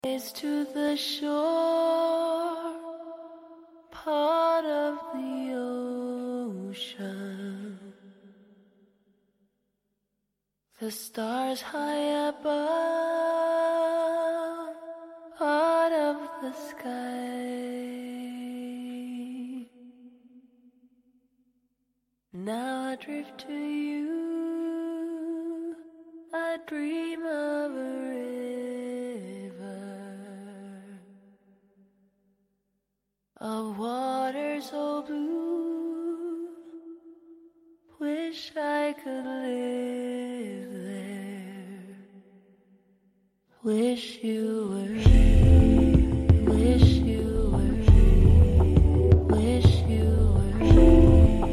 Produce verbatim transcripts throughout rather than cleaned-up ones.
Is to the shore, part of the ocean. The stars high above, part of the sky. Now I drift to you, I dream of a river, of water so blue, wish I could live there, wish you were here, wish you were here, wish you were here.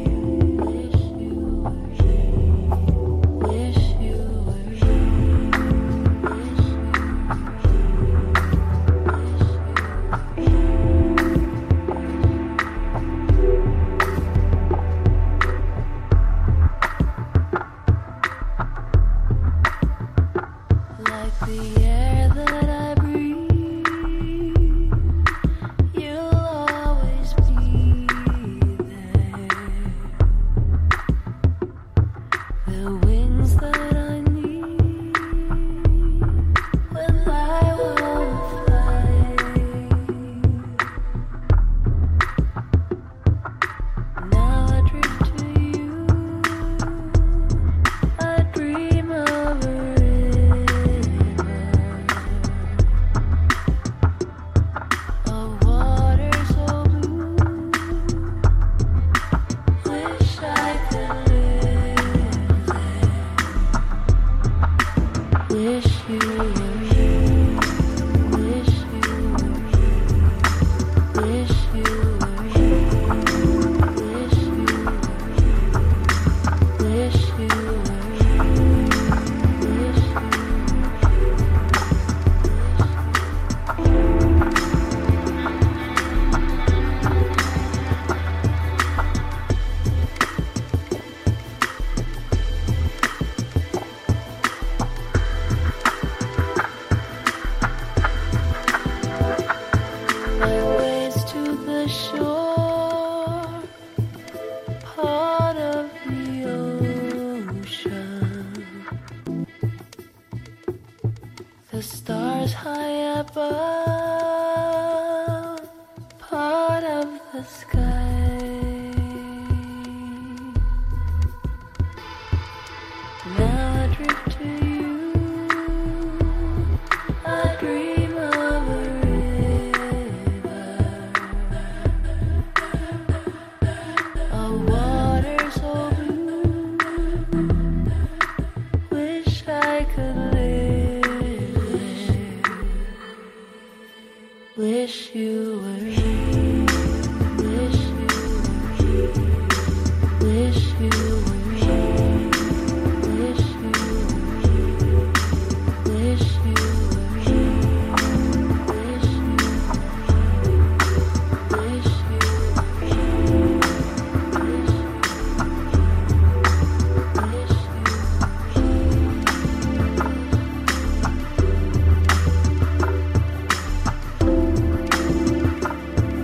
The stars high above, part of the sky. Now I drift to you, I dream of a river, a water so blue, wish I could live. Wish you were here, wish you were here, wish you were here, wish you were here, wish you were here, wish you were here, wish you were here, wish you were here.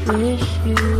wish you